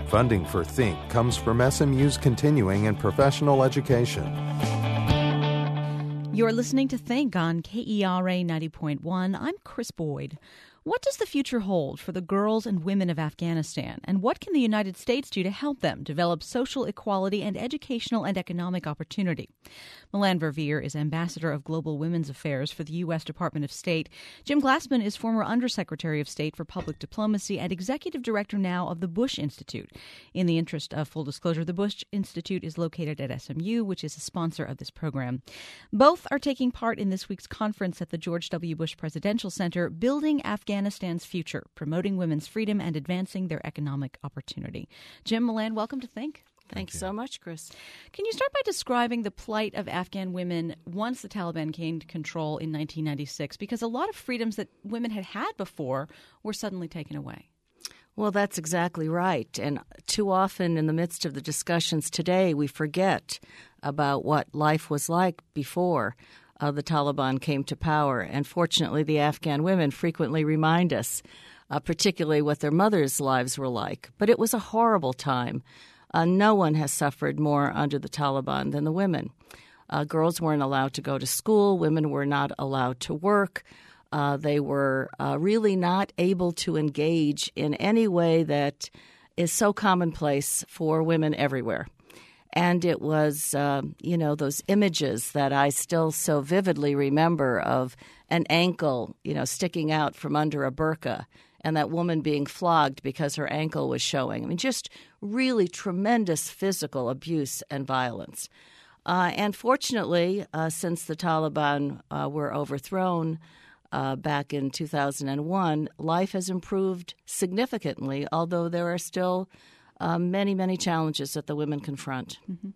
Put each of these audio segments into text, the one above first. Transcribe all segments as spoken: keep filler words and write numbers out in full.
Funding for Think comes from S M U's continuing and professional education. You're listening to Think on K E R A ninety point one. I'm Chris Boyd. What does the future hold for the girls and women of Afghanistan, and what can the United States do to help them develop social equality and educational and economic opportunity? Melanne Verveer is Ambassador of Global Women's Affairs for the U S Department of State. Jim Glassman is former Undersecretary of State for Public Diplomacy and Executive Director now of the Bush Institute. In the interest of full disclosure, the Bush Institute is located at S M U, which is a sponsor of this program. Both are taking part in this week's conference at the George W. Bush Presidential Center, Building Afghanistan's Future, Promoting Women's Freedom and Advancing Their Economic Opportunity. Jim, Melanne, welcome to Think. Thanks Thank so much, Chris. Can you start by describing the plight of Afghan women once the Taliban gained control in nineteen ninety-six? Because a lot of freedoms that women had had before were suddenly taken away. Well, that's exactly right. And too often in the midst of the discussions today, we forget about what life was like before uh, the Taliban came to power. And fortunately, the Afghan women frequently remind us, uh, particularly what their mothers' lives were like. But it was a horrible time. Uh, no one has suffered more under the Taliban than the women. Uh, girls weren't allowed to go to school. Women were not allowed to work. Uh, they were uh, really not able to engage in any way that is so commonplace for women everywhere. And it was, uh, you know, those images that I still so vividly remember of an ankle, you know, sticking out from under a burqa, and that woman being flogged because her ankle was showing. I mean, just really tremendous physical abuse and violence. Uh, and fortunately, uh, since the Taliban uh, were overthrown uh, back in two thousand one, life has improved significantly, although there are still uh, many, many challenges that the women confront. Mm-hmm.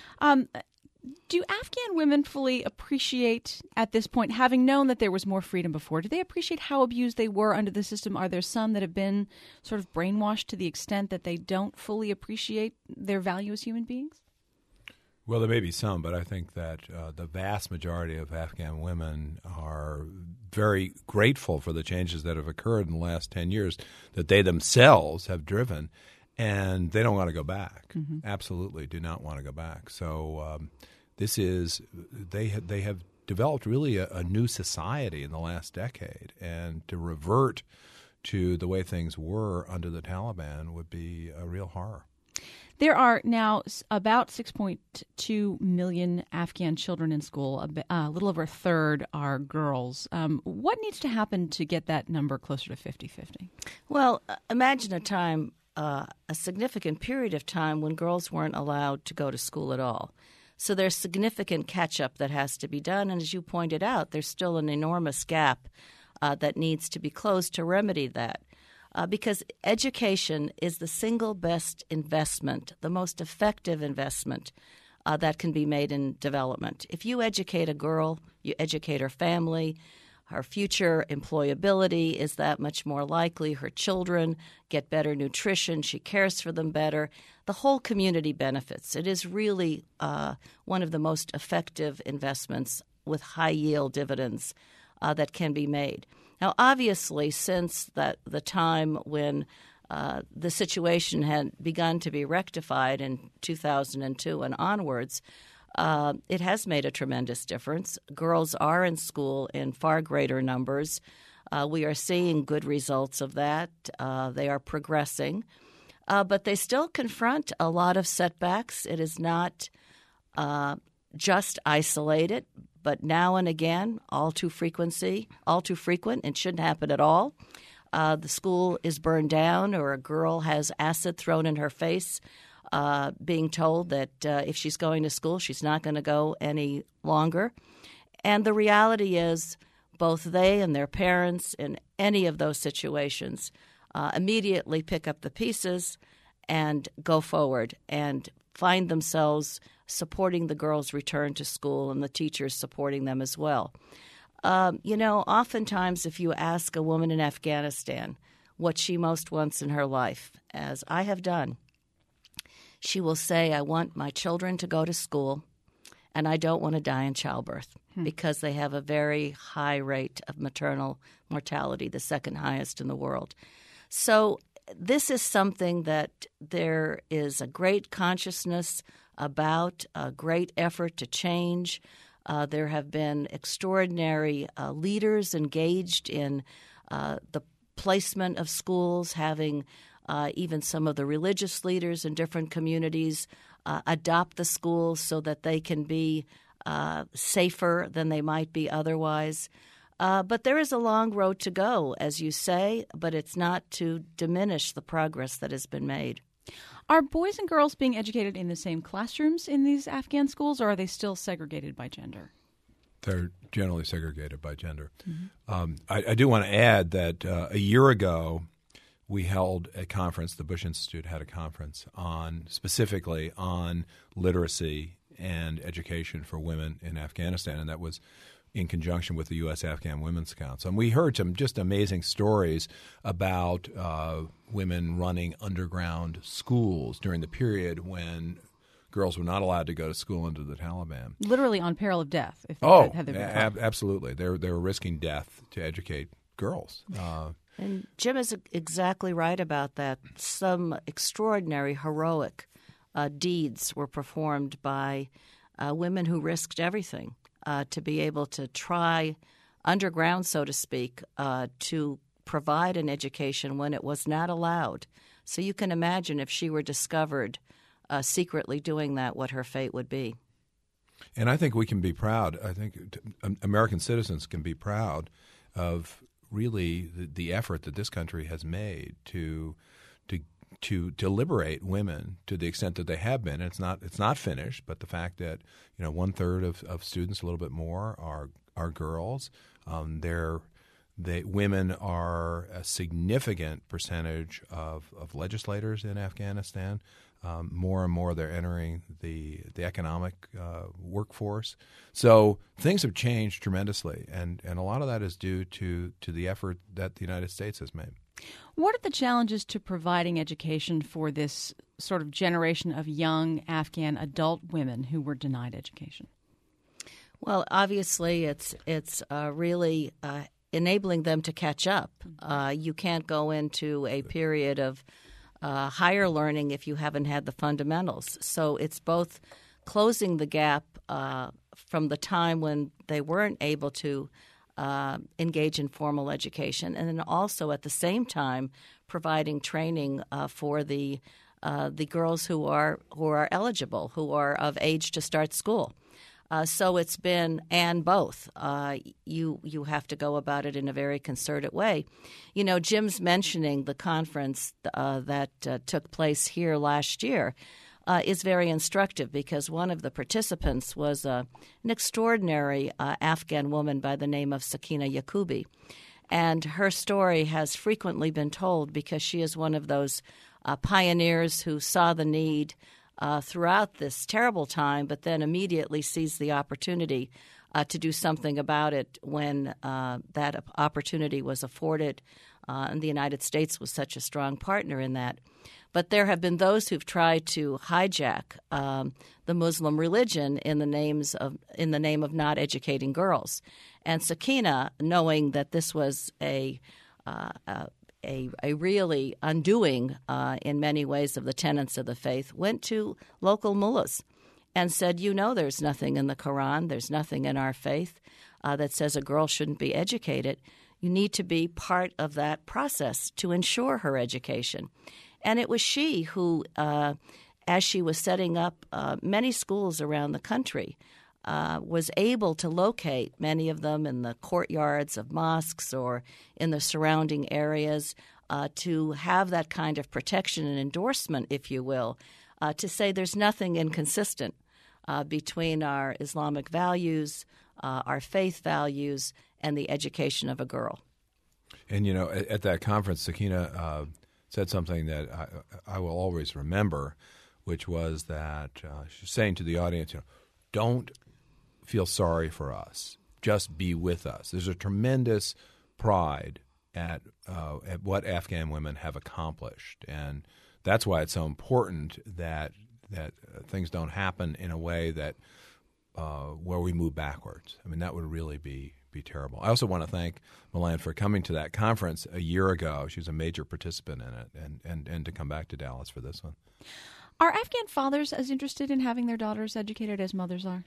Um Do Afghan women fully appreciate at this point, having known that there was more freedom before, do they appreciate how abused they were under the system? Are there some that have been sort of brainwashed to the extent that they don't fully appreciate their value as human beings? Well, there may be some, but I think that uh, the vast majority of Afghan women are very grateful for the changes that have occurred in the last ten years that they themselves have driven, and they don't want to go back. Mm-hmm. Absolutely do not want to go back. So um, this is they ha- they have developed really a, a new society in the last decade, and to revert to the way things were under the Taliban would be a real horror. There are now about six point two million Afghan children in school. A, a little over a third are girls. Um, what needs to happen to get that number closer to fifty-fifty? Well, imagine a time, uh, a significant period of time when girls weren't allowed to go to school at all. So there's significant catch-up that has to be done. And as you pointed out, there's still an enormous gap uh, that needs to be closed to remedy that. Uh, because education is the single best investment, the most effective investment uh, that can be made in development. If you educate a girl, you educate her family, her future employability is that much more likely. Her children get better nutrition. She cares for them better. The whole community benefits. It is really uh, one of the most effective investments with high-yield dividends uh, that can be made. Now, obviously, since that the time when uh, the situation had begun to be rectified in two thousand two and onwards, uh, it has made a tremendous difference. Girls are in school in far greater numbers. Uh, we are seeing good results of that. Uh, they are progressing. Uh, but they still confront a lot of setbacks. It is not uh, just isolated, but now and again, all too frequency, all too frequent, it shouldn't happen at all. Uh, the school is burned down, or a girl has acid thrown in her face, uh, being told that uh, if she's going to school, she's not going to go any longer. And the reality is both they and their parents in any of those situations uh, immediately pick up the pieces and go forward and find themselves supporting the girls' return to school and the teachers supporting them as well. Um, you know, oftentimes if you ask a woman in Afghanistan what she most wants in her life, as I have done, she will say, I want my children to go to school and I don't want to die in childbirth hmm. because they have a very high rate of maternal mortality, the second highest in the world. So this is something that there is a great consciousness about, a great effort to change. Uh, there have been extraordinary uh, leaders engaged in uh, the placement of schools, having uh, even some of the religious leaders in different communities uh, adopt the schools so that they can be uh, safer than they might be otherwise. Uh, but there is a long road to go, as you say, but it's not to diminish the progress that has been made. Are boys and girls being educated in the same classrooms in these Afghan schools, or are they still segregated by gender? They're generally segregated by gender. Mm-hmm. Um, I, I do want to add that uh, a year ago we held a conference, the Bush Institute had a conference on specifically on literacy and education for women in Afghanistan, and that was in conjunction with the U S Afghan Women's Council. And we heard some just amazing stories about uh, women running underground schools during the period when girls were not allowed to go to school under the Taliban. Literally on peril of death. If oh, had, had ab- absolutely. They were, they were risking death to educate girls. Uh, and Jim is exactly right about that. Some extraordinary, heroic uh, deeds were performed by uh, women who risked everything. Uh, to be able to try underground, so to speak, uh, to provide an education when it was not allowed. So you can imagine if she were discovered uh, secretly doing that, what her fate would be. And I think we can be proud. I think t- American citizens can be proud of really the, the effort that this country has made to to to to liberate women to the extent that they have been. And it's not it's not finished, but the fact that you know one third of, of students, a little bit more, are are girls. Um, they're they women are a significant percentage of, of legislators in Afghanistan. Um, more and more they're entering the the economic uh, workforce. So things have changed tremendously, and, and a lot of that is due to to the effort that the United States has made. What are the challenges to providing education for this sort of generation of young Afghan adult women who were denied education? Well, obviously, it's it's uh, really uh, enabling them to catch up. Uh, you can't go into a period of uh, higher learning if you haven't had the fundamentals. So it's both closing the gap uh, from the time when they weren't able to Uh, engage in formal education, and then also at the same time providing training uh, for the uh, the girls who are who are eligible, who are of age to start school. Uh, so it's been and both. Uh, you you have to go about it in a very concerted way. You know, Jim's mentioning the conference uh, that uh, took place here last year. Uh, is very instructive because one of the participants was uh, an extraordinary uh, Afghan woman by the name of Sakina Yakubi. And her story has frequently been told because she is one of those uh, pioneers who saw the need uh, throughout this terrible time, but then immediately seized the opportunity uh, to do something about it when uh, that opportunity was afforded. Uh, and the United States was such a strong partner in that. But there have been those who've tried to hijack um, the Muslim religion in the names of in the name of not educating girls. And Sakina, knowing that this was a uh, a, a really undoing uh, in many ways of the tenets of the faith, went to local mullahs and said, "You know, there's nothing in the Quran, there's nothing in our faith uh, that says a girl shouldn't be educated. You need to be part of that process to ensure her education." And it was she who, uh, as she was setting up uh, many schools around the country, uh, was able to locate many of them in the courtyards of mosques or in the surrounding areas uh, to have that kind of protection and endorsement, if you will, uh, to say there's nothing inconsistent uh, between our Islamic values, uh, our faith values, and the education of a girl. And, you know, at, at that conference, Sakina uh, said something that I, I will always remember, which was that uh, she's saying to the audience, you know, don't feel sorry for us. Just be with us. There's a tremendous pride at, uh, at what Afghan women have accomplished. And that's why it's so important that that uh, things don't happen in a way that uh, where we move backwards. I mean, that would really be be terrible. I also want to thank Melanne for coming to that conference a year ago. She's a major participant in it, and, and, and to come back to Dallas for this one. Are Afghan fathers as interested in having their daughters educated as mothers are?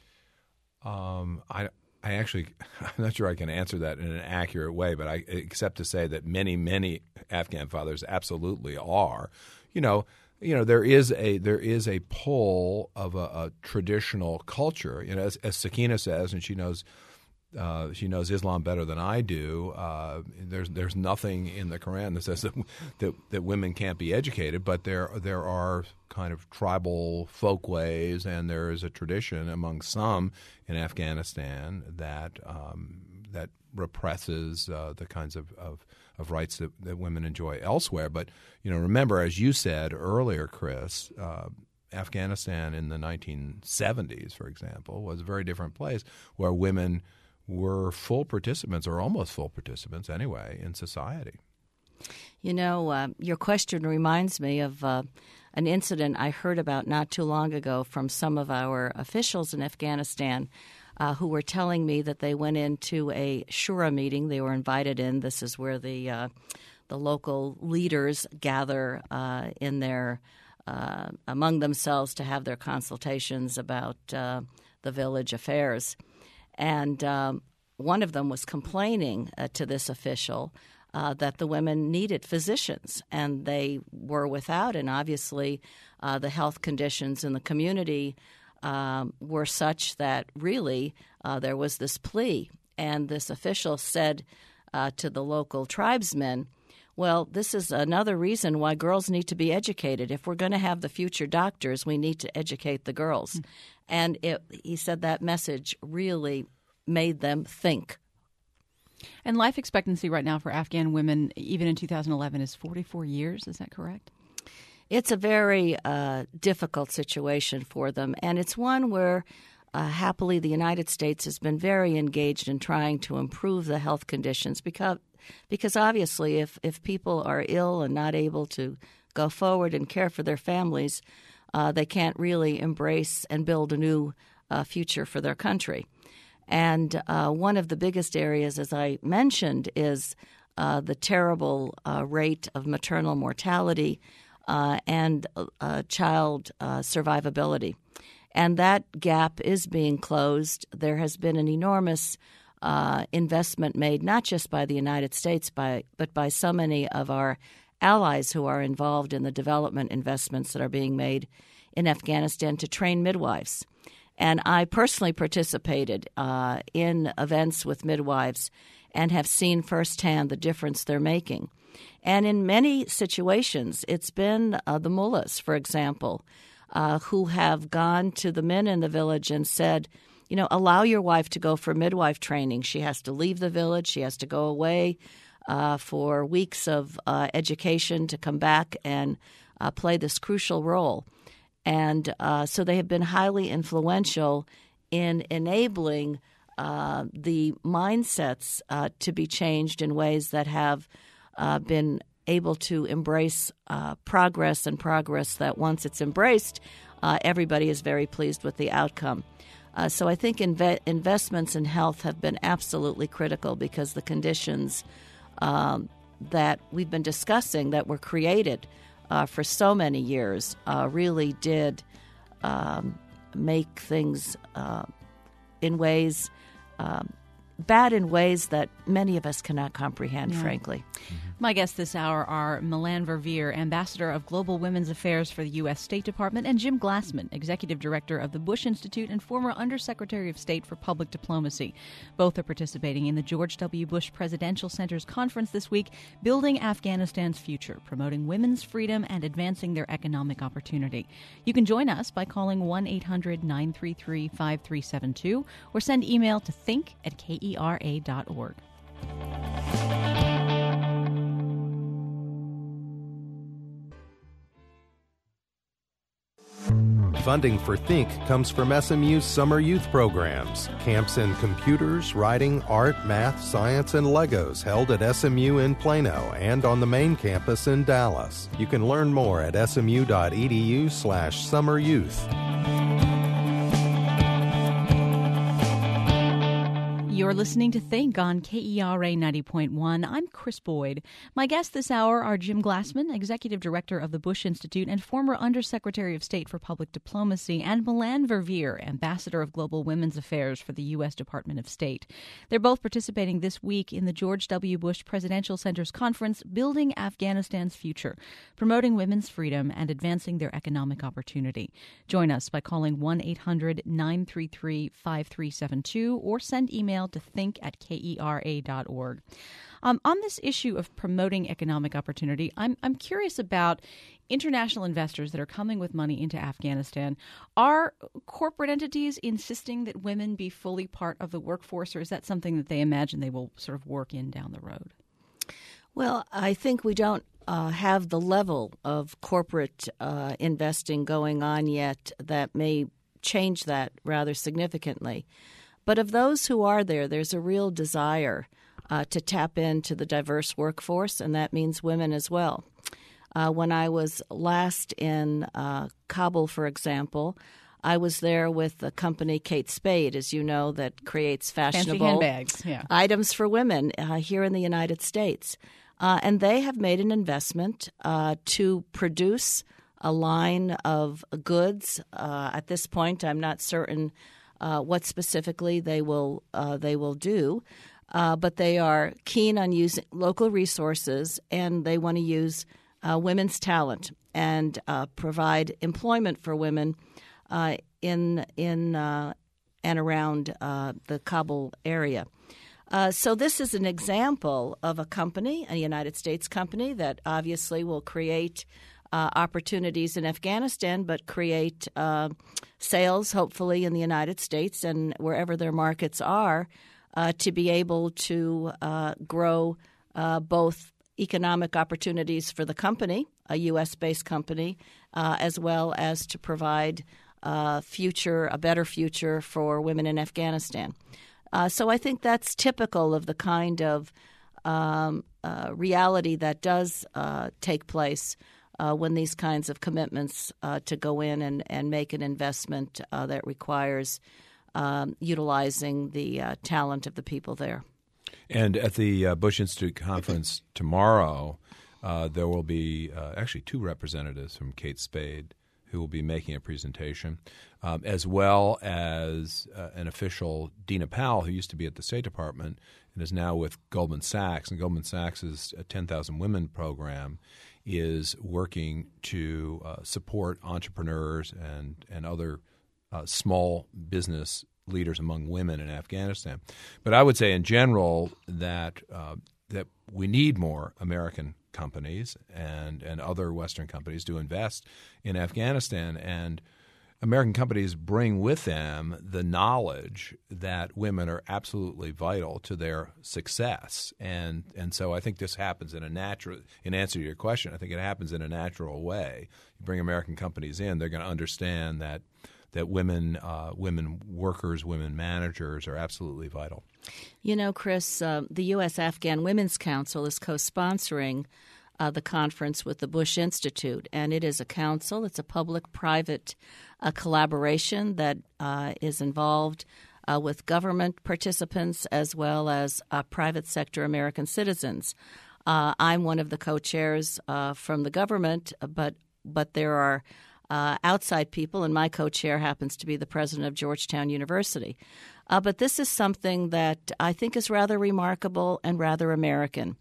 Um, I, I actually, I'm not sure I can answer that in an accurate way, but I except to say that many, many Afghan fathers absolutely are. You know, you know, there is a there is a pull of a, a traditional culture. You know, as, as Sakina says, and she knows. Uh, she knows Islam better than I do. Uh, there's there's nothing in the Quran that says that, that that women can't be educated, but there there are kind of tribal folkways, and there is a tradition among some in Afghanistan that um, that represses uh, the kinds of, of, of rights that, that women enjoy elsewhere. But you know, remember, as you said earlier, Chris. Uh, Afghanistan in the nineteen seventies, for example, was a very different place where women were full participants, or almost full participants anyway, in society. You know, uh, your question reminds me of uh, an incident I heard about not too long ago from some of our officials in Afghanistan uh, who were telling me that they went into a shura meeting. They were invited in. This is where the uh, the local leaders gather uh, in their uh, among themselves to have their consultations about uh, the village affairs. And um, one of them was complaining uh, to this official uh, that the women needed physicians, and they were without. And obviously, uh, the health conditions in the community um, were such that really uh, there was this plea. And this official said uh, to the local tribesmen, well, this is another reason why girls need to be educated. If we're going to have the future doctors, we need to educate the girls. Mm-hmm. And it, he said that message really made them think. And life expectancy right now for Afghan women, even in two thousand eleven, is forty-four years. Is that correct? It's a very uh, difficult situation for them. And it's one where, uh, happily, the United States has been very engaged in trying to improve the health conditions because, because obviously, if, if people are ill and not able to go forward and care for their families, Uh, they can't really embrace and build a new uh, future for their country. And uh, one of the biggest areas, as I mentioned, is uh, the terrible uh, rate of maternal mortality uh, and uh, child uh, survivability. And that gap is being closed. There has been an enormous uh, investment made, not just by the United States, by, but by so many of our allies who are involved in the development investments that are being made in Afghanistan to train midwives. And I personally participated uh, in events with midwives and have seen firsthand the difference they're making. And in many situations, it's been uh, the mullahs, for example, uh, who have gone to the men in the village and said, you know, allow your wife to go for midwife training. She has to leave the village. She has to go away Uh, for weeks of uh, education to come back and uh, play this crucial role. And uh, so they have been highly influential in enabling uh, the mindsets uh, to be changed in ways that have uh, been able to embrace uh, progress and progress that once it's embraced, uh, everybody is very pleased with the outcome. Uh, so I think inve- investments in health have been absolutely critical because the conditions Um, that we've been discussing that were created uh, for so many years uh, really did um, make things uh, in ways um, bad in ways that many of us cannot comprehend, yeah. frankly. Mm-hmm. My guests this hour are Melanne Verveer, Ambassador of Global Women's Affairs for the U S State Department, and Jim Glassman, Executive Director of the Bush Institute and former Undersecretary of State for Public Diplomacy. Both are participating in the George W. Bush Presidential Center's conference this week, Building Afghanistan's Future, Promoting Women's Freedom and Advancing Their Economic Opportunity. You can join us by calling one eight hundred nine three three five three seven two or send email to think at K E R A dot org. Funding for Think comes from S M U's summer youth programs. Camps in computers, writing, art, math, science, and Legos held at S M U in Plano and on the main campus in Dallas. You can learn more at smu.edu slash summeryouth. You're listening to Think on K E R A ninety point one. I'm Chris Boyd. My guests this hour are Jim Glassman, Executive Director of the Bush Institute and former Undersecretary of State for Public Diplomacy, and Melanne Verveer, Ambassador of Global Women's Affairs for the U S Department of State. They're both participating this week in the George W. Bush Presidential Center's conference, Building Afghanistan's Future, Promoting Women's Freedom and Advancing Their Economic Opportunity. Join us by calling one eight hundred nine three three five three seven two or send email to think at K E R A dot org. Um, on this issue of promoting economic opportunity, I'm I'm curious about international investors that are coming with money into Afghanistan. Are corporate entities insisting that women be fully part of the workforce, or is that something that they imagine they will sort of work in down the road? Well, I think we don't uh, have the level of corporate uh, investing going on yet that may change that rather significantly. But of those who are there, there's a real desire uh, to tap into the diverse workforce, and that means women as well. Uh, when I was last in uh, Kabul, for example, I was there with the company Kate Spade, as you know, that creates fashionable Fancy handbags, yeah. items for women uh, here in the United States. Uh, and they have made an investment uh, to produce a line of goods. Uh, at this point, I'm not certain Uh, what specifically they will uh, they will do, uh, but they are keen on using local resources, and they want to use uh, women's talent and uh, provide employment for women uh, in in uh, and around uh, the Kabul area. Uh, so this is an example of a company, a United States company, that obviously will create Uh, opportunities in Afghanistan, but create uh, sales, hopefully, in the United States and wherever their markets are, uh, to be able to uh, grow uh, both economic opportunities for the company, a U S-based company, uh, as well as to provide uh, future, a better future for women in Afghanistan. Uh, so I think that's typical of the kind of um, uh, reality that does uh, take place Uh, when these kinds of commitments uh, to go in and, and make an investment uh, that requires um, utilizing the uh, talent of the people there. And at the uh, Bush Institute conference tomorrow, uh, there will be uh, actually two representatives from Kate Spade who will be making a presentation, um, as well as uh, an official, Dina Powell, who used to be at the State Department and is now with Goldman Sachs. And Goldman Sachs' ten thousand Women program is working to uh, support entrepreneurs and, and other uh, small business leaders among women in Afghanistan. But I would say in general that uh, that we need more American companies and, and other Western companies to invest in Afghanistan. And American companies bring with them the knowledge that women are absolutely vital to their success. And and so I think this happens in a natural – in answer to your question, I think it happens in a natural way. You bring American companies in, they're going to understand that that women, uh, women workers, women managers are absolutely vital. You know, Chris, uh, the U S Afghan Women's Council is co-sponsoring Uh, the conference with the Bush Institute, and it is a council. It's a public-private uh, collaboration that uh, is involved uh, with government participants as well as uh, private sector American citizens. Uh, I'm one of the co-chairs uh, from the government, but but there are uh, outside people, and my co-chair happens to be the president of Georgetown University. Uh, but this is something that I think is rather remarkable and rather American.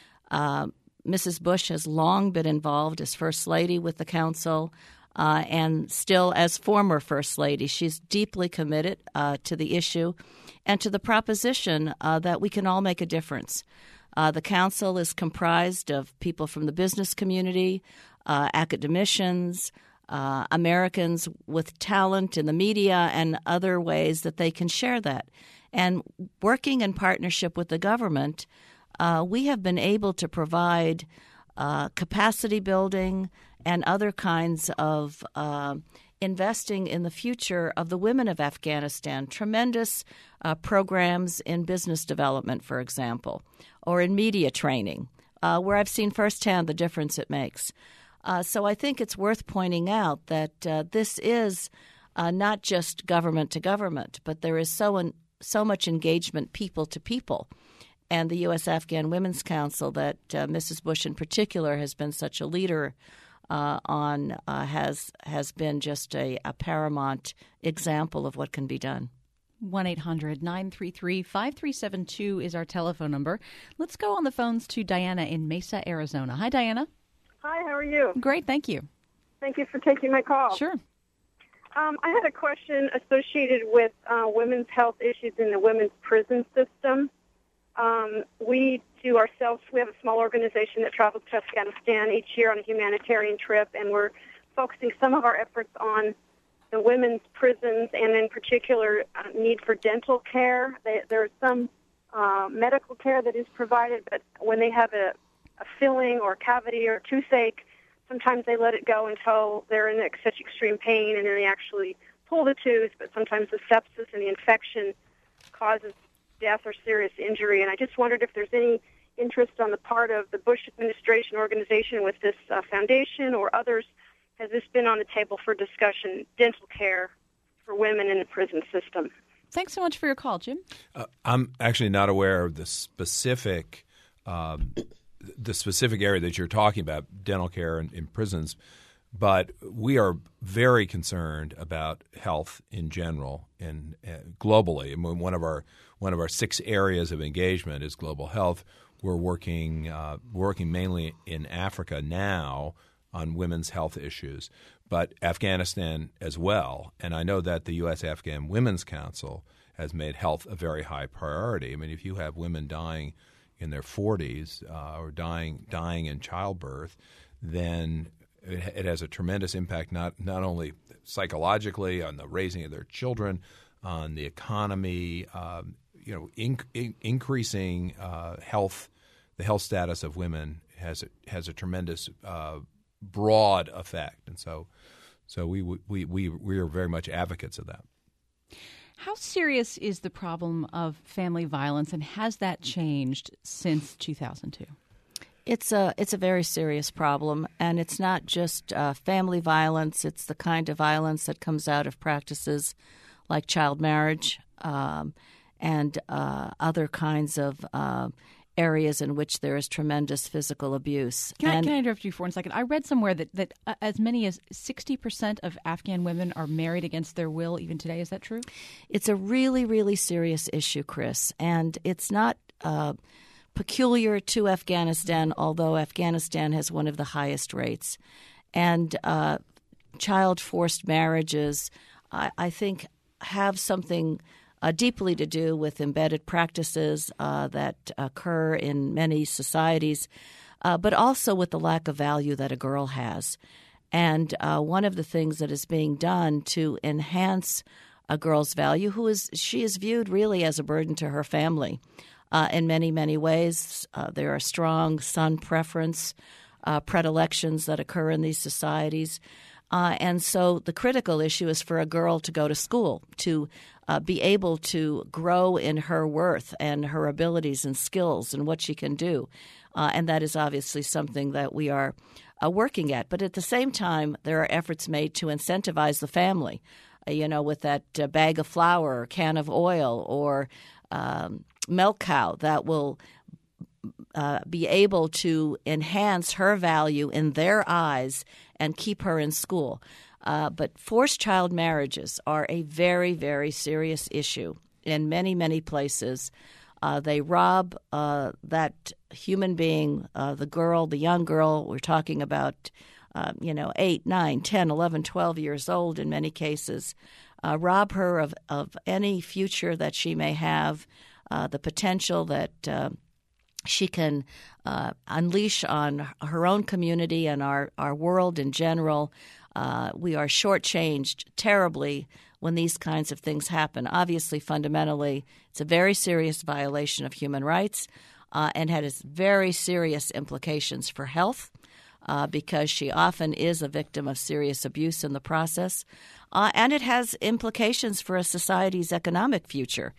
Uh, Missus Bush has long been involved as First Lady with the Council uh, and still as former First Lady. She's deeply committed uh, to the issue and to the proposition uh, that we can all make a difference. Uh, the Council is comprised of people from the business community, uh, academicians, uh, Americans with talent in the media and other ways that they can share that. And working in partnership with the government, Uh, we have been able to provide uh, capacity building and other kinds of uh, investing in the future of the women of Afghanistan, tremendous uh, programs in business development, for example, or in media training, uh, where I've seen firsthand the difference it makes. Uh, so I think it's worth pointing out that uh, this is uh, not just government to government, but there is so an so much engagement people to people. And the U S Afghan Women's Council that uh, Missus Bush in particular has been such a leader uh, on uh, has has been just a, a paramount example of what can be done. one eight hundred nine three three five three seven two is our telephone number. Let's go on the phones to Diana in Mesa, Arizona. Hi, Diana. Hi, how are you? Great, thank you. Thank you for taking my call. Sure. Um, I had a question associated with uh, women's health issues in the women's prison system. Um, we do ourselves, we have a small organization that travels to Afghanistan each year on a humanitarian trip, and we're focusing some of our efforts on the women's prisons and in particular uh, need for dental care. They, there's some uh, medical care that is provided, but when they have a, a filling or cavity or toothache, sometimes they let it go until they're in such extreme pain, and then they actually pull the tooth, but sometimes the sepsis and the infection causes death or serious injury. And I just wondered if there's any interest on the part of the Bush administration organization with this uh, foundation or others. Has this been on the table for discussion, dental care for women in the prison system? Thanks so much for your call, Jim. Uh, I'm actually not aware of the specific um, the specific area that you're talking about, dental care in, in prisons, but we are very concerned about health in general and uh, globally. I mean, one of our one of our six areas of engagement is global health. We're working uh, working mainly in Africa now on women's health issues, but Afghanistan as well. And I know that the U S Afghan Women's Council has made health a very high priority. I mean, if you have women dying in their forties uh, or dying dying in childbirth, then it, it has a tremendous impact not not only psychologically on the raising of their children, on the economy, um, you know, in, in, increasing uh, health, the health status of women has a, has a tremendous uh, broad effect, and so so we we we we are very much advocates of that. How serious is the problem of family violence, and has that changed since two thousand two? It's a it's a very serious problem, and it's not just uh, family violence. It's the kind of violence that comes out of practices like child marriage um, and uh, other kinds of uh, areas in which there is tremendous physical abuse. Can I, and, can I interrupt you for one second? I read somewhere that, that uh, as many as sixty percent of Afghan women are married against their will even today. Is that true? It's a really, really serious issue, Chris, and it's not uh, peculiar to Afghanistan, although Afghanistan has one of the highest rates. And uh, child forced marriages, I, I think, have something Uh, deeply to do with embedded practices uh, that occur in many societies, uh, but also with the lack of value that a girl has. And uh, one of the things that is being done to enhance a girl's value, who is she is viewed really as a burden to her family uh, in many, many ways. Uh, there are strong son preference uh, predilections that occur in these societies. Uh, and so the critical issue is for a girl to go to school, to uh, be able to grow in her worth and her abilities and skills and what she can do. Uh, and that is obviously something that we are uh, working at. But at the same time, there are efforts made to incentivize the family, uh, you know, with that uh, bag of flour or can of oil or um, milk cow that will Uh, be able to enhance her value in their eyes and keep her in school. Uh, but forced child marriages are a very, very serious issue in many, many places. Uh, they rob uh, that human being, uh, the girl, the young girl. We're talking about, uh, you know, eight, nine, ten, eleven, twelve years old in many cases. Uh, rob her of, of any future that she may have, uh, the potential that uh, she can uh, unleash on her own community and our, our world in general. Uh, we are shortchanged terribly when these kinds of things happen. Obviously, fundamentally, it's a very serious violation of human rights uh, and has very serious implications for health uh, because she often is a victim of serious abuse in the process. Uh, and it has implications for a society's economic future.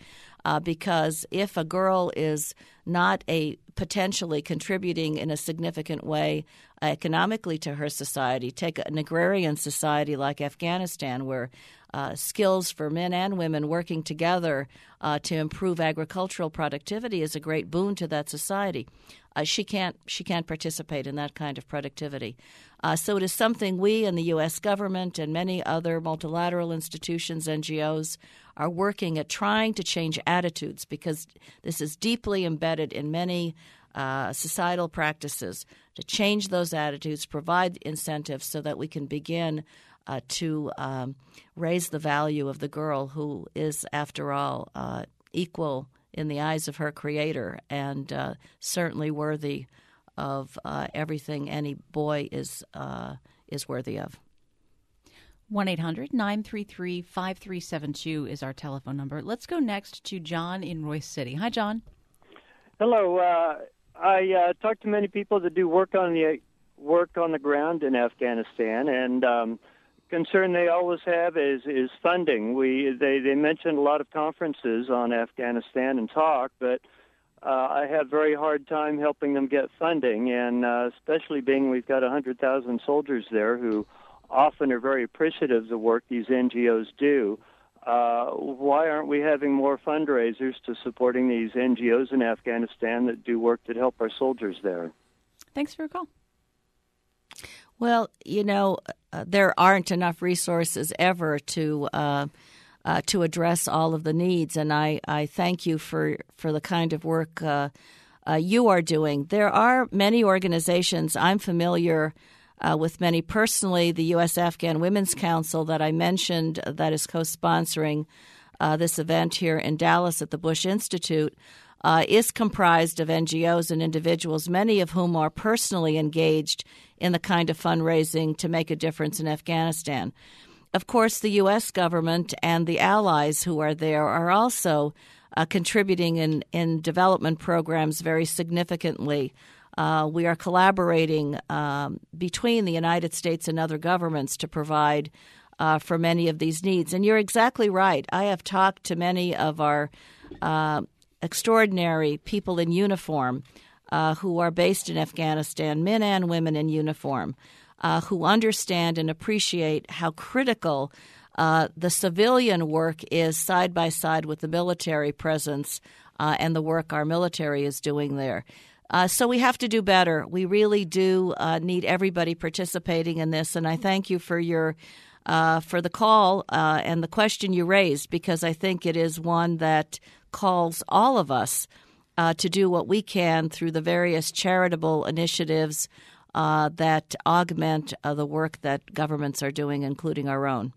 uh, because if a girl is not a potentially contributing in a significant way economically to her society, take an agrarian society like Afghanistan where uh, skills for men and women working together uh, to improve agricultural productivity is a great boon to that society. Uh, she can't she can't participate in that kind of productivity. Uh, so it is something we and the U S government and many other multilateral institutions, N G Os, are working at trying to change attitudes, because this is deeply embedded in many uh, societal practices, to change those attitudes, provide incentives so that we can begin uh, to um, raise the value of the girl who is, after all, uh, equal in the eyes of her creator and uh, certainly worthy of uh, everything any boy is uh, is worthy of. one eight hundred nine three three five three seven two is our telephone number. Let's go next to John in Royce City. Hi, John. Hello. Uh, I uh, talked to many people that do work on the work on the ground in Afghanistan, and um, concern they always have is is funding. We they they mentioned a lot of conferences on Afghanistan and talk, but uh, I have very hard time helping them get funding, and uh, especially being we've got a hundred thousand soldiers there who often are very appreciative of the work these N G Os do. Uh, why aren't we having more fundraisers to supporting these N G Os in Afghanistan that do work that help our soldiers there? Thanks for your call. Well, you know, uh, there aren't enough resources ever to uh, uh, to address all of the needs, and I, I thank you for, for the kind of work uh, uh, you are doing. There are many organizations I'm familiar Uh, with many personally. The U S Afghan Women's Council that I mentioned uh, that is co-sponsoring uh, this event here in Dallas at the Bush Institute uh, is comprised of N G Os and individuals, many of whom are personally engaged in the kind of fundraising to make a difference in Afghanistan. Of course, the U S government and the allies who are there are also uh, contributing in, in development programs very significantly. Uh, we are collaborating um, between the United States and other governments to provide uh, for many of these needs. And you're exactly right. I have talked to many of our uh, extraordinary people in uniform uh, who are based in Afghanistan, men and women in uniform, uh, who understand and appreciate how critical uh, the civilian work is side by side with the military presence uh, and the work our military is doing there. Uh, so we have to do better. We really do uh, need everybody participating in this, and I thank you for your uh, for the call uh, and the question you raised, because I think it is one that calls all of us uh, to do what we can through the various charitable initiatives uh, that augment uh, the work that governments are doing, including our own.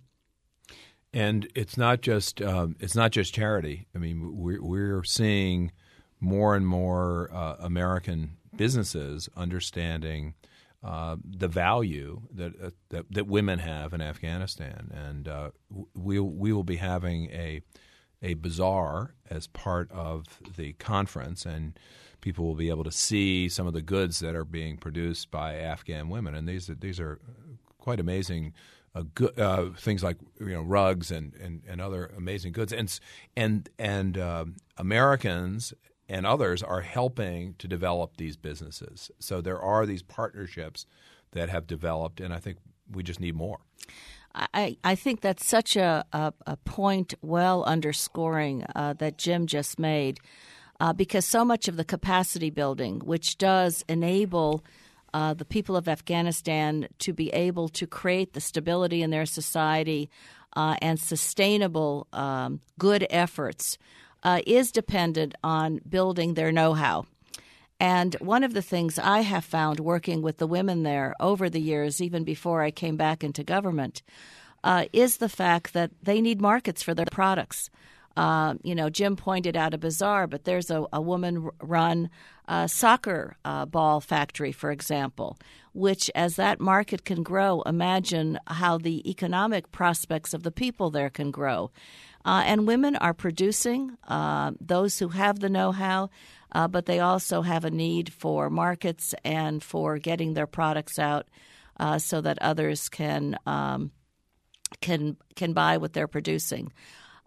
And it's not just um, it's not just charity. I mean, we're, we're seeing more and more uh, American businesses understanding uh, the value that, uh, that that women have in Afghanistan, and uh, we we will be having a a bazaar as part of the conference, and people will be able to see some of the goods that are being produced by Afghan women, and these these are quite amazing. Uh, good, uh, things like you know rugs and, and, and other amazing goods, and and and um, Americans and others are helping to develop these businesses. So there are these partnerships that have developed, and I think we just need more. I, I think that's such a, a, a point well underscoring uh, that Jim just made, uh, because so much of the capacity building, which does enable uh, the people of Afghanistan to be able to create the stability in their society uh, and sustainable um, good efforts, Uh, is dependent on building their know-how. And one of the things I have found working with the women there over the years, even before I came back into government, uh, is the fact that they need markets for their products. Uh, you know, Jim pointed out a bazaar, but there's a, a woman-run uh, soccer uh, ball factory, for example, which as that market can grow, imagine how the economic prospects of the people there can grow. Uh, and women are producing, uh, those who have the know-how, uh, but they also have a need for markets and for getting their products out uh, so that others can um, can can buy what they're producing.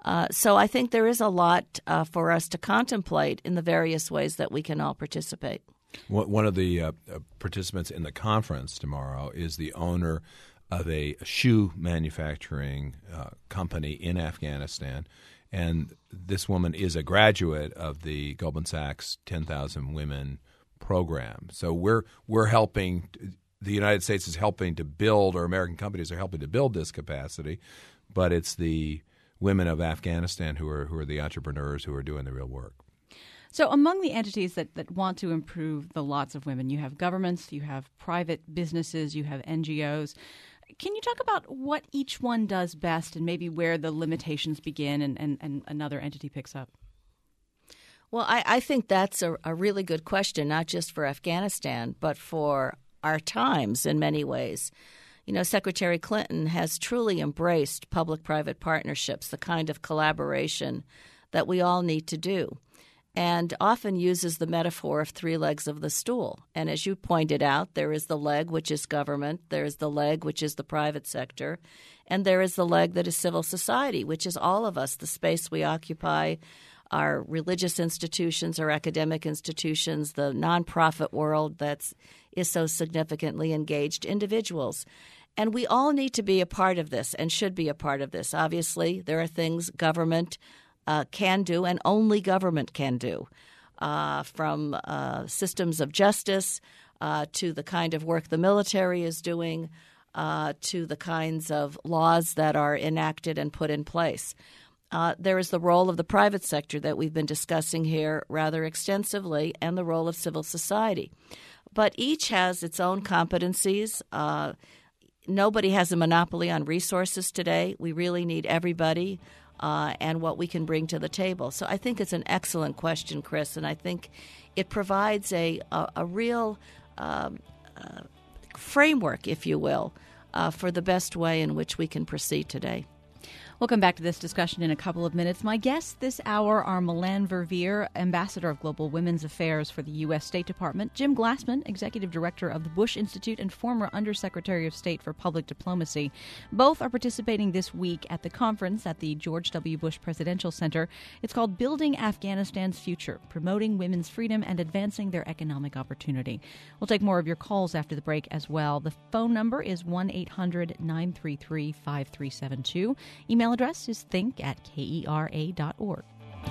Uh, so I think there is a lot uh, for us to contemplate in the various ways that we can all participate. One of the uh, participants in the conference tomorrow is the owner of a shoe manufacturing uh, company in Afghanistan. And this woman is a graduate of the Goldman Sachs ten thousand Women program. So we're we're helping – the United States is helping to build, or American companies are helping to build this capacity, but it's the women of Afghanistan who are who are the entrepreneurs who are doing the real work. So among the entities that, that want to improve the lots of women, you have governments, you have private businesses, you have N G Os. Can you talk about what each one does best and maybe where the limitations begin and, and, and another entity picks up? Well, I, I think that's a, a really good question, not just for Afghanistan, but for our times in many ways. You know, Secretary Clinton has truly embraced public-private partnerships, the kind of collaboration that we all need to do, and often uses the metaphor of three legs of the stool. And as you pointed out, there is the leg which is government, there is the leg which is the private sector, and there is the leg that is civil society, which is all of us, the space we occupy, our religious institutions, our academic institutions, the nonprofit world that's is so significantly engaged, individuals. And we all need to be a part of this and should be a part of this. Obviously, there are things government uh, can do and only government can do, uh, from uh, systems of justice uh, to the kind of work the military is doing uh, to the kinds of laws that are enacted and put in place. Uh, there is the role of the private sector that we've been discussing here rather extensively, and the role of civil society. But each has its own competencies. Uh, nobody has a monopoly on resources today. We really need everybody uh, and what we can bring to the table. So I think it's an excellent question, Chris, and I think it provides a, a, a real um, uh, framework, if you will, uh, for the best way in which we can proceed today. We'll come back to this discussion in a couple of minutes. My guests this hour are Melanne Verveer, Ambassador of Global Women's Affairs for the U S. State Department, Jim Glassman, Executive Director of the Bush Institute and former Undersecretary of State for Public Diplomacy. Both are participating this week at the conference at the George W. Bush Presidential Center. It's called Building Afghanistan's Future, Promoting Women's Freedom and Advancing Their Economic Opportunity. We'll take more of your calls after the break as well. The phone number is one eight hundred nine three three five three seven two. Email address is think at kera dot org.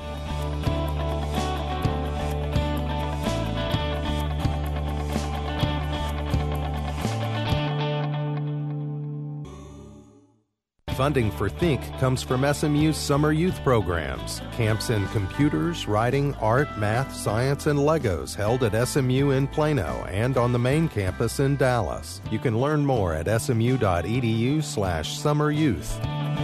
Funding for Think comes from S M U's summer youth programs. Camps in computers, writing, art, math, science, and Legos held at S M U in Plano and on the main campus in Dallas. You can learn more at smu.edu slash summeryouth.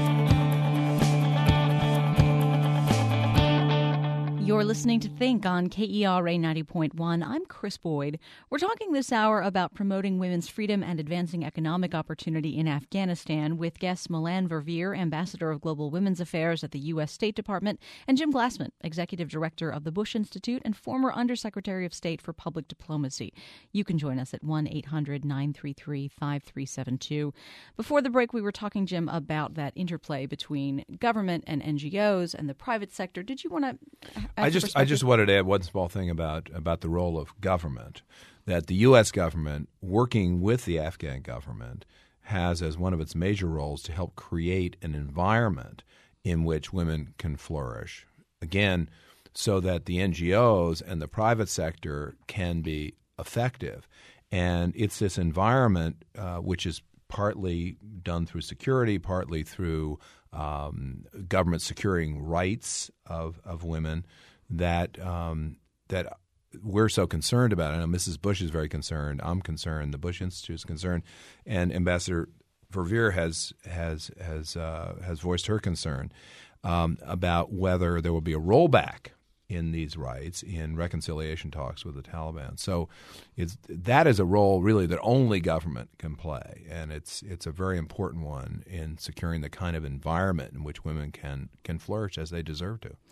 You're listening to Think on K E R A ninety point one. I'm Chris Boyd. We're talking this hour about promoting women's freedom and advancing economic opportunity in Afghanistan with guests Melanne Verveer, Ambassador of Global Women's Affairs at the U S. State Department, and Jim Glassman, Executive Director of the Bush Institute and former Undersecretary of State for Public Diplomacy. You can join us at one eight hundred nine three three five three seven two. Before the break, we were talking, Jim, about that interplay between government and N G Os and the private sector. Did you want to... I just I just wanted to add one small thing about, about the role of government, that the U S government, working with the Afghan government, has as one of its major roles to help create an environment in which women can flourish. Again, so that the N G Os and the private sector can be effective. And it's this environment uh, which is partly done through security, partly through um, government securing rights of, of women, that um, that we're so concerned about. I know Missus Bush is very concerned. I'm concerned. The Bush Institute is concerned, and Ambassador Verveer has has has uh, has voiced her concern um, about whether there will be a rollback in these rights in reconciliation talks with the Taliban. So it's, that is a role really that only government can play, and it's it's a very important one in securing the kind of environment in which women can can flourish as they deserve to. I want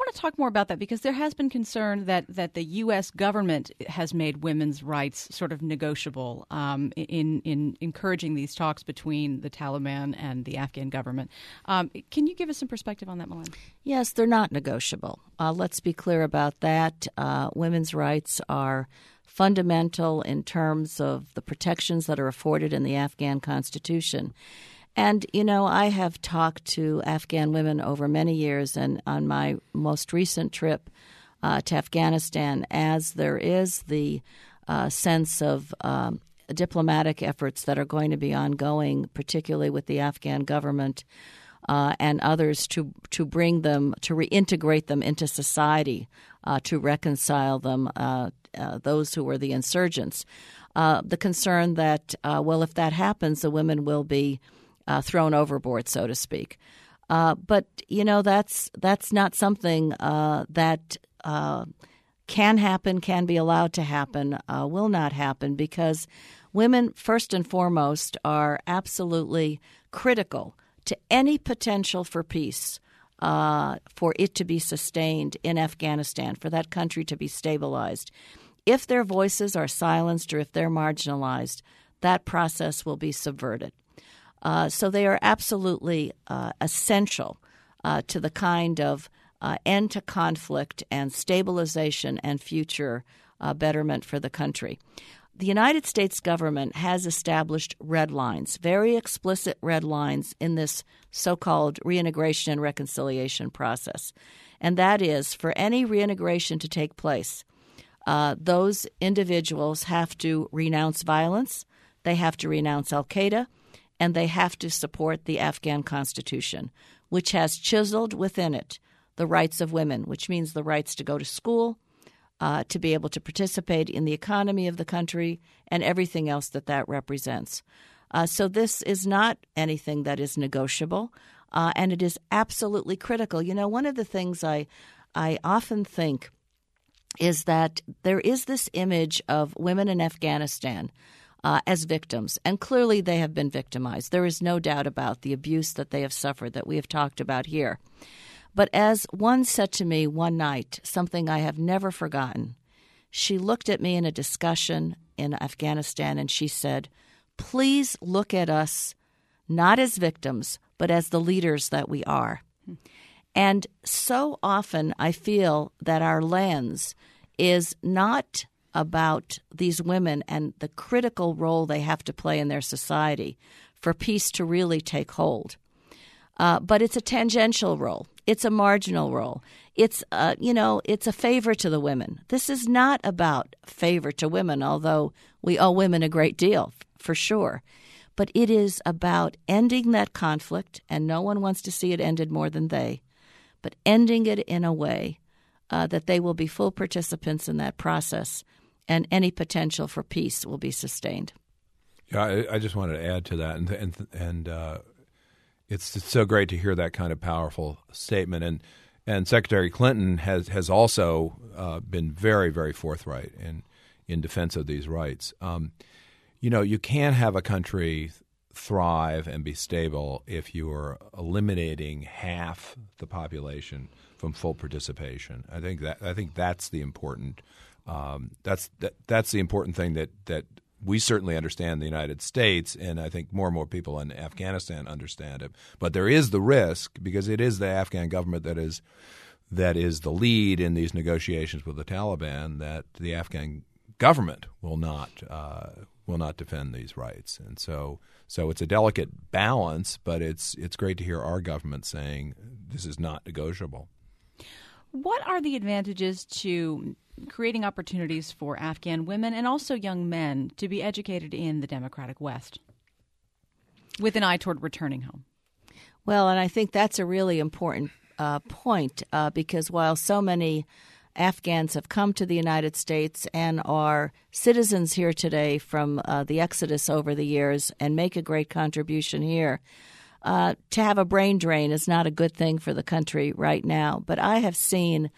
want to talk more about that because there has been concern that, that the U S government has made women's rights sort of negotiable um, in, in encouraging these talks between the Taliban and the Afghan government. Um, can you give us some perspective on that, Melanne? Yes, they're not negotiable. Uh, let's be clear about that. Uh, women's rights are fundamental in terms of the protections that are afforded in the Afghan Constitution. And, you know, I have talked to Afghan women over many years, and on my most recent trip uh, to Afghanistan, as there is the uh, sense of um, diplomatic efforts that are going to be ongoing, particularly with the Afghan government uh, and others, to to bring them, to reintegrate them into society, uh, to reconcile them, uh, uh, those who were the insurgents. Uh, the concern that, uh, well, if that happens, the women will be Uh, thrown overboard, so to speak. Uh, but, you know, that's that's not something uh, that uh, can happen, can be allowed to happen, uh, will not happen, because women, first and foremost, are absolutely critical to any potential for peace, uh, for it to be sustained in Afghanistan, for that country to be stabilized. If their voices are silenced or if they're marginalized, that process will be subverted. Uh, so they are absolutely uh, essential uh, to the kind of uh, end to conflict and stabilization and future uh, betterment for the country. The United States government has established red lines, very explicit red lines in this so-called reintegration and reconciliation process. And that is, for any reintegration to take place, uh, those individuals have to renounce violence, they have to renounce al-Qaeda, and they have to support the Afghan Constitution, which has chiseled within it the rights of women, which means the rights to go to school, uh, to be able to participate in the economy of the country, and everything else that that represents. Uh, so this is not anything that is negotiable, uh, and it is absolutely critical. You know, one of the things I, I often think is that there is this image of women in Afghanistan Uh, as victims, and clearly they have been victimized. There is no doubt about the abuse that they have suffered that we have talked about here. But as one said to me one night, something I have never forgotten, she looked at me in a discussion in Afghanistan and she said, "Please look at us not as victims, but as the leaders that we are." And so often I feel that our lens is not about these women and the critical role they have to play in their society for peace to really take hold. Uh, but it's a tangential role. It's a marginal role. It's, uh, you know, it's a favor to the women. This is not about favor to women, although we owe women a great deal, for sure. But it is about ending that conflict, and no one wants to see it ended more than they, but ending it in a way uh, that they will be full participants in that process, and any potential for peace will be sustained. Yeah, I, I just wanted to add to that, and and and uh, it's, it's so great to hear that kind of powerful statement. And and Secretary Clinton has has also uh, been very very forthright in in defense of these rights. Um, you know, you can't have a country thrive and be stable if you are eliminating half the population from full participation. I think that I think that's the important. Um, that's that, that's the important thing that, that we certainly understand in the United States, and I think more and more people in Afghanistan understand it. But there is the risk, because it is the Afghan government that is that is the lead in these negotiations with the Taliban, that the Afghan government will not uh, will not defend these rights. And so so it's a delicate balance, but it's it's great to hear our government saying this is not negotiable. What are the advantages to creating opportunities for Afghan women and also young men to be educated in the democratic West with an eye toward returning home? Well, and I think that's a really important uh, point uh, because while so many Afghans have come to the United States and are citizens here today from uh, the exodus over the years and make a great contribution here, uh, to have a brain drain is not a good thing for the country right now. But I have seen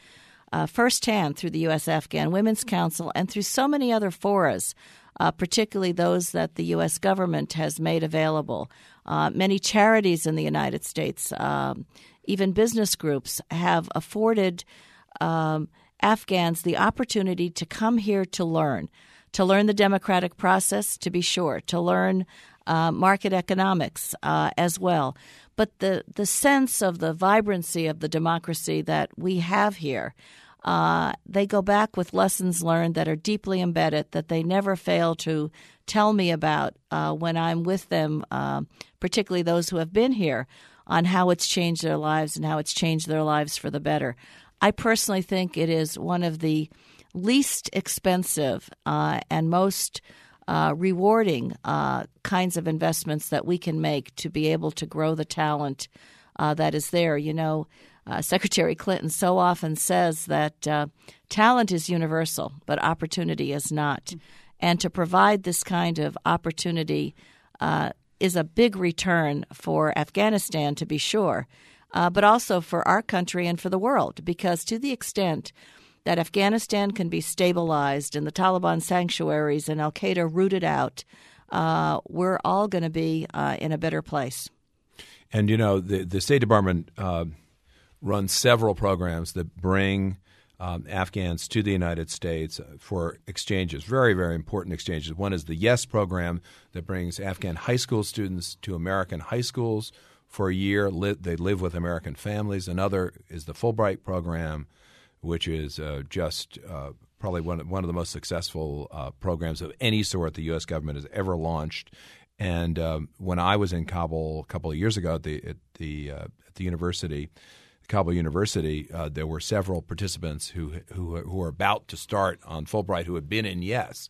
uh, firsthand through the U S Afghan Women's Council and through so many other forums, uh, particularly those that the U S government has made available. Uh, many charities in the United States, um, even business groups, have afforded um, Afghans the opportunity to come here to learn, to learn the democratic process, to be sure, to learn uh, market economics uh, as well. But the, the sense of the vibrancy of the democracy that we have here, uh, they go back with lessons learned that are deeply embedded, that they never fail to tell me about uh, when I'm with them, uh, particularly those who have been here, on how it's changed their lives and how it's changed their lives for the better. I personally think it is one of the least expensive uh, and most uh, rewarding uh, kinds of investments that we can make to be able to grow the talent uh, that is there. You know, uh, Secretary Clinton so often says that uh, talent is universal, but opportunity is not. Mm-hmm. And to provide this kind of opportunity uh, is a big return for Afghanistan, to be sure, uh, but also for our country and for the world, because to the extent that Afghanistan can be stabilized and the Taliban sanctuaries and al-Qaeda rooted out, uh, we're all going to be uh, in a better place. And, you know, the, the State Department uh, runs several programs that bring um, Afghans to the United States for exchanges, very, very important exchanges. One is the YES program that brings Afghan high school students to American high schools for a year. They live with American families. Another is the Fulbright program, which is uh, just uh, probably one of, one of the most successful uh, programs of any sort the U S government has ever launched. And um, when I was in Kabul a couple of years ago at the at the, uh, at the university, Kabul University, uh, there were several participants who who who were about to start on Fulbright who had been in YES.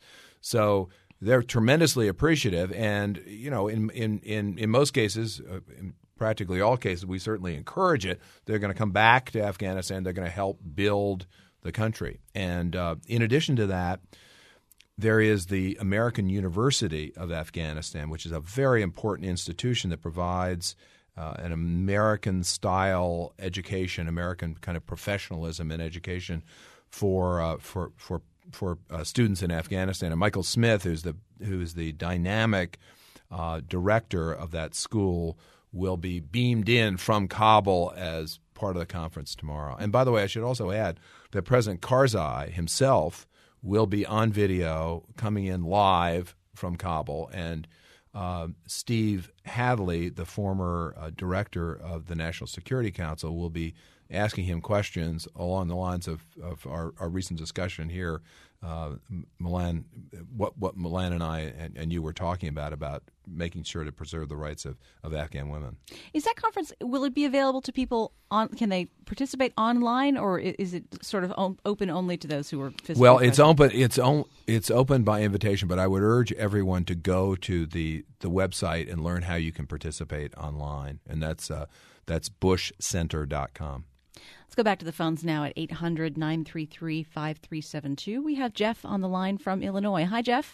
So they're tremendously appreciative, and you know, in in in, in most cases, uh, in practically all cases, we certainly encourage it. They're going to come back to Afghanistan. They're going to help build the country. And uh, in addition to that, there is the American University of Afghanistan, which is a very important institution that provides uh, an American-style education, American kind of professionalism in education for uh, for for for uh, students in Afghanistan. And Michael Smith, who's the who's the dynamic uh, director of that school, will be beamed in from Kabul as part of the conference tomorrow. And by the way, I should also add that President Karzai himself will be on video coming in live from Kabul. And uh, Steve Hadley, the former uh, director of the National Security Council, will be asking him questions along the lines of, of our, our recent discussion here. Uh, Milan, what what Milan and I and, and you were talking about, about making sure to preserve the rights of, of Afghan women. Is that conference, will it be available to people on, can they participate online, or is it sort of open only to those who are physically Well, it's present? open, it's, on, it's open by invitation, but I would urge everyone to go to the, the website and learn how you can participate online, and that's uh, that's bush center dot com. Let's go back to the phones now at eight hundred, nine three three, five three seven two. We have Jeff on the line from Illinois. Hi, Jeff.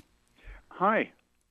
Hi.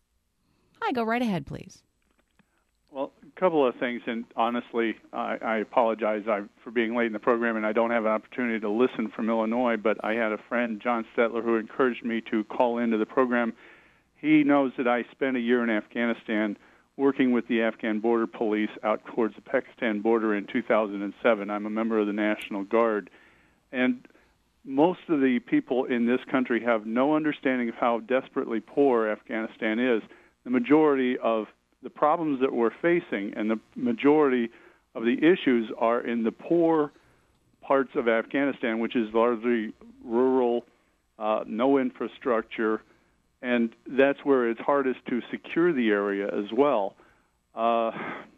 Hi, go right ahead, please. Well, a couple of things, and honestly, I, I apologize I, for being late in the program, and I don't have an opportunity to listen from Illinois, but I had a friend, John Stetler, who encouraged me to call into the program. He knows that I spent a year in Afghanistan working with the Afghan border police out towards the Pakistan border in two thousand seven. I'm a member of the National Guard. And most of the people in this country have no understanding of how desperately poor Afghanistan is. The majority of the problems that we're facing and the majority of the issues are in the poor parts of Afghanistan, which is largely rural, uh, no infrastructure, and that's where it's hardest to secure the area as well. Uh,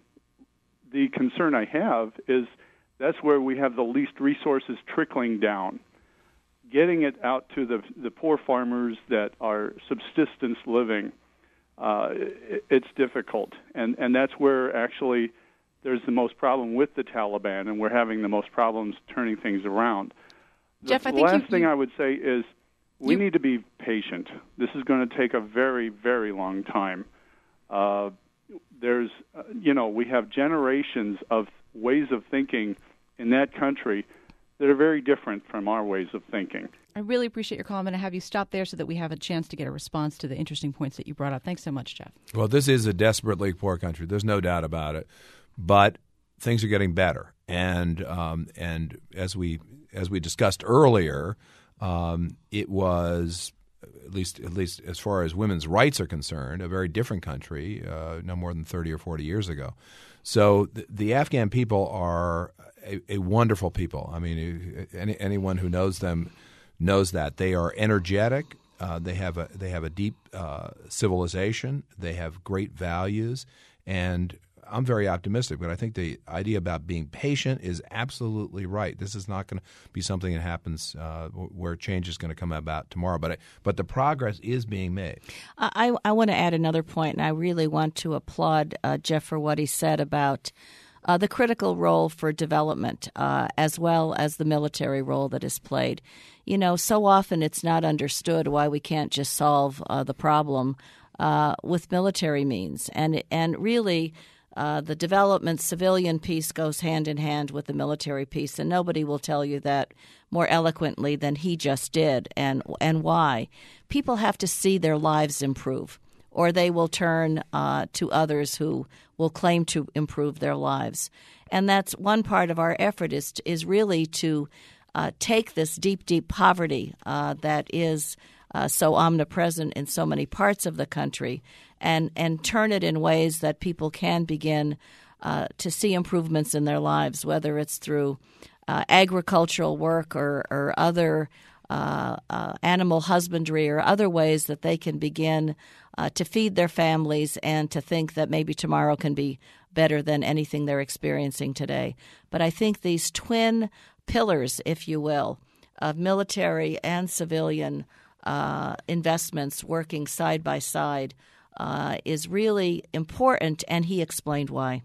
the concern I have is that's where we have the least resources trickling down. Getting it out to the the poor farmers that are subsistence living, uh, it, it's difficult. And, and that's where actually there's the most problem with the Taliban, and we're having the most problems turning things around. The Jeff, I think last you, thing you, I would say is we you, need to be patient. This is going to take a very, very long time. Uh, there's, uh, you know, we have generations of ways of thinking in that country that are very different from our ways of thinking. I really appreciate your call. I'm going to have you stop there so that we have a chance to get a response to the interesting points that you brought up. Thanks so much, Jeff. Well, this is a desperately poor country. There's no doubt about it. But things are getting better. And um, and as we as we discussed earlier, um, it was, at least at least as far as women's rights are concerned, a very different country uh, no more than thirty or forty years ago. So the, the Afghan people are a, a wonderful people. I mean, any, anyone who knows them knows that. They are energetic. Uh, they have a they have a deep uh, civilization. They have great values, and I'm very optimistic. But I think the idea about being patient is absolutely right. This is not going to be something that happens uh, where change is going to come about tomorrow. But I, but the progress is being made. I I want to add another point, and I really want to applaud uh, Jeff for what he said about Uh, the critical role for development, uh, as well as the military role that is played. You know, so often it's not understood why we can't just solve uh, the problem uh, with military means. And, and really, uh, the development civilian piece goes hand in hand with the military piece, and nobody will tell you that more eloquently than he just did. And, and why? People have to see their lives improve, or they will turn uh, to others who will claim to improve their lives. And that's one part of our effort is to, is really to uh, take this deep, deep poverty uh, that is uh, so omnipresent in so many parts of the country and, and turn it in ways that people can begin uh, to see improvements in their lives, whether it's through uh, agricultural work or, or other Uh, uh, animal husbandry or other ways that they can begin uh, to feed their families and to think that maybe tomorrow can be better than anything they're experiencing today. But I think these twin pillars, if you will, of military and civilian uh, investments working side by side uh, is really important, and he explained why.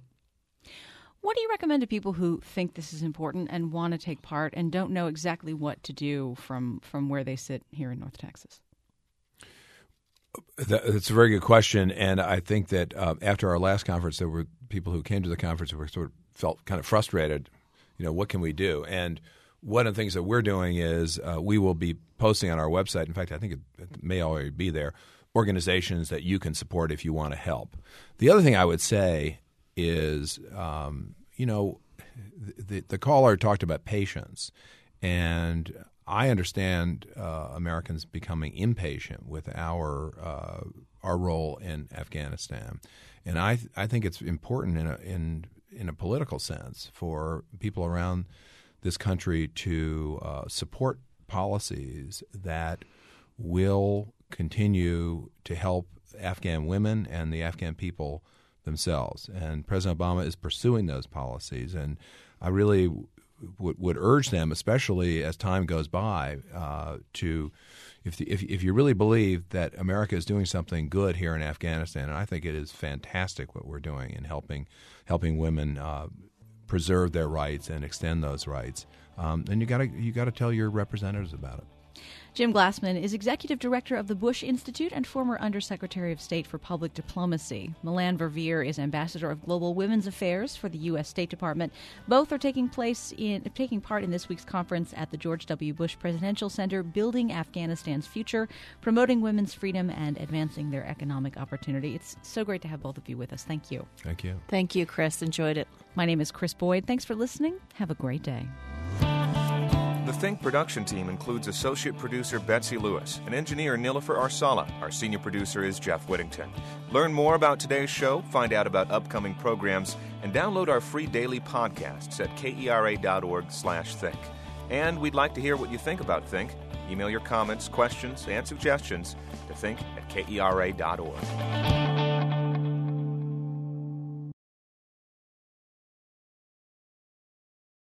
What do you recommend to people who think this is important and want to take part and don't know exactly what to do from, from where they sit here in North Texas? That's a very good question, and I think that uh, after our last conference, there were people who came to the conference who were sort of felt kind of frustrated. You know, what can we do? And one of the things that we're doing is uh, we will be posting on our website. In fact, I think it, it may already be there. Organizations that you can support if you want to help. The other thing I would say is, um, you know, the, the caller talked about patience, and I understand uh, Americans becoming impatient with our uh, our role in Afghanistan, and I th- I think it's important in a in in a political sense for people around this country to uh, support policies that will continue to help Afghan women and the Afghan people themselves. And President Obama is pursuing those policies. And I really w- would urge them, especially as time goes by, uh, to if, the, if if you really believe that America is doing something good here in Afghanistan, and I think it is fantastic what we're doing in helping helping women uh, preserve their rights and extend those rights, um, then you got to you got to tell your representatives about it. Jim Glassman is Executive Director of the Bush Institute and former Undersecretary of State for Public Diplomacy. Melanne Verveer is Ambassador of Global Women's Affairs for the U S. State Department. Both are taking place in taking part in this week's conference at the George W. Bush Presidential Center, Building Afghanistan's Future, Promoting Women's Freedom and Advancing Their Economic Opportunity. It's so great to have both of you with us. Thank you. Thank you. Thank you, Chris. Enjoyed it. My name is Chris Boyd. Thanks for listening. Have a great day. The Think production team includes associate producer Betsy Lewis and engineer Nilofer Arsala. Our senior producer is Jeff Whittington. Learn more about today's show, find out about upcoming programs, and download our free daily podcasts at kera.org slash think. And we'd like to hear what you think about Think. Email your comments, questions, and suggestions to think at kera dot org.